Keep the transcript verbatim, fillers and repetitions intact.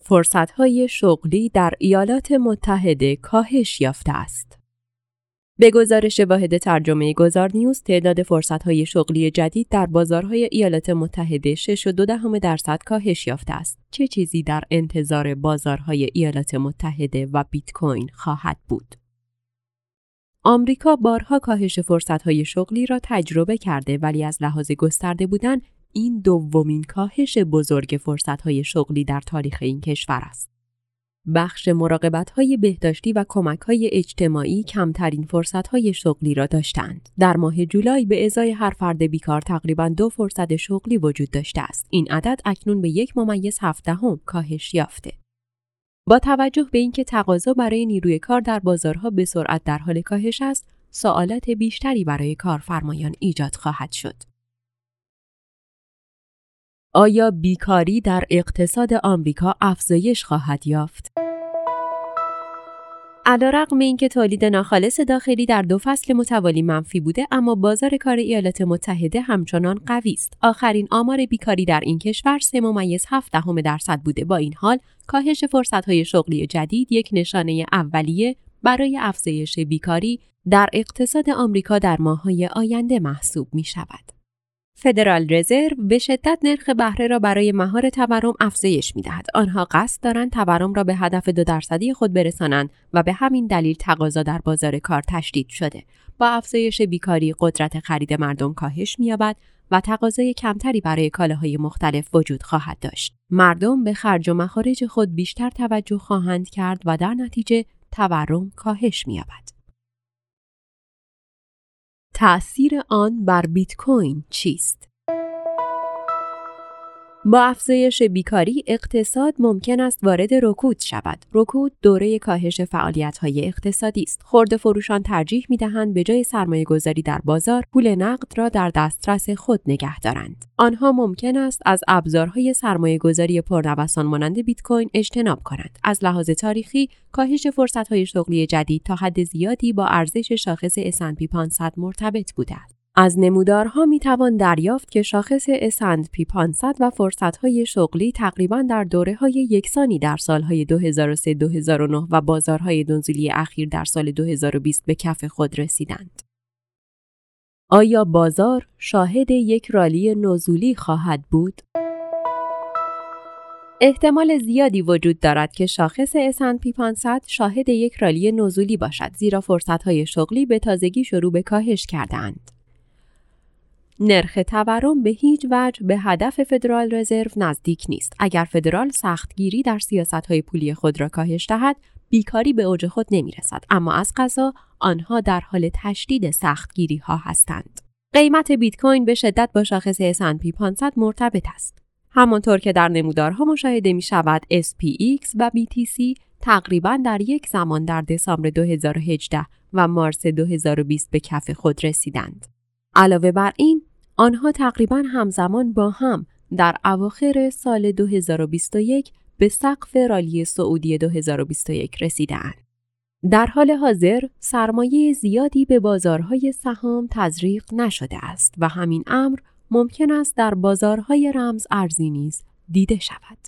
فرصت‌های شغلی در ایالات متحده کاهش یافته است. به گزارش واحد ترجمه گذار نیوز، تعداد فرصت‌های شغلی جدید در بازارهای ایالات متحده شش و دو دهم درصد کاهش یافته است. چه چیزی در انتظار بازارهای ایالات متحده و بیت کوین خواهد بود؟ آمریکا بارها کاهش فرصت‌های شغلی را تجربه کرده، ولی از لحاظ گسترده بودن این دومین کاهش بزرگ فرصت‌های شغلی در تاریخ این کشور است. بخش مراقبت‌های بهداشتی و کمک‌های اجتماعی کمترین فرصت‌های شغلی را داشتند. در ماه جولای به ازای هر فرد بیکار تقریباً دو فرصت شغلی وجود داشته است. این عدد اکنون به یک ممیز هفدهم کاهش یافته. با توجه به اینکه تقاضا برای نیروی کار در بازارها به سرعت در حال کاهش است، سوالات بیشتری برای کارفرمایان ایجاد خواهد شد. آیا بیکاری در اقتصاد آمریکا افزایش خواهد یافت؟ علیرغم اینکه تولید ناخالص داخلی در دو فصل متوالی منفی بوده، اما بازار کار ایالات متحده همچنان قوی است. آخرین آمار بیکاری در این کشور سه ممیز هفت دهم درصد بوده. با این حال، کاهش فرصت‌های شغلی جدید یک نشانه اولیه برای افزایش بیکاری در اقتصاد آمریکا در ماه‌های آینده محسوب می‌شود. فدرال رزرو به شدت نرخ بهره را برای مهار تورم افزایش می‌دهد. آنها قصد دارند تورم را به هدف دو درصدی خود برسانند و به همین دلیل تقاضا در بازار کار تشدید شده. با افزایش بیکاری، قدرت خرید مردم کاهش می‌یابد و تقاضای کمتری برای کالاهای مختلف وجود خواهد داشت. مردم به خرج و مخارج خود بیشتر توجه خواهند کرد و در نتیجه تورم کاهش می‌یابد. تأثیر آن بر بیت کوین چیست؟ با افزایش بیکاری، اقتصاد ممکن است وارد رکود شود. رکود دوره کاهش فعالیت‌های اقتصادی است. خرده فروشان ترجیح می‌دهند به جای سرمایه‌گذاری در بازار، پول نقد را در دسترس خود نگه دارند. آنها ممکن است از ابزارهای سرمایه‌گذاری پرنوسان مانند بیت کوین اجتناب کنند. از لحاظ تاریخی، کاهش فرصت‌های شغلی جدید تا حد زیادی با ارزش شاخص اس اند پی پانصد مرتبط بوده است. از نمودارها میتوان دریافت که شاخص اس اند پی پانصد و فرصت‌های شغلی تقریباً در دوره‌های یکسانی در سال‌های دو هزار و سه تا دو هزار و نه و بازارهای نزولی اخیر در سال دو هزار و بیست به کف خود رسیدند. آیا بازار شاهد یک رالی نزولی خواهد بود؟ احتمال زیادی وجود دارد که شاخص اس اند پی پانصد شاهد یک رالی نزولی باشد، زیرا فرصت‌های شغلی به تازگی شروع به کاهش کرده‌اند. نرخ تورم به هیچ وجه به هدف فدرال رزرو نزدیک نیست. اگر فدرال سختگیری در سیاست‌های پولی خود را کاهش دهد، بیکاری به اوج خود نمی‌رسد، اما از قضا آنها در حال تشدید سختگیری‌ها هستند. قیمت بیت کوین به شدت با شاخص اس اند پی پانصد مرتبط است. همانطور که در نمودارها مشاهده می‌شود، اس پی ایکس و بی تی سی تقریباً در یک زمان در دسامبر دو هزار و هجده و مارس دو هزار و بیست به کف خود رسیدند. علاوه بر این، آنها تقریباً همزمان با هم در اواخر سال دو هزار و بیست و یک به سقف رالی سعودی دو هزار و بیست و یک رسیدند. در حال حاضر سرمایه زیادی به بازارهای سهام تزریق نشده است و همین امر ممکن است در بازارهای رمز ارزی نیز دیده شود.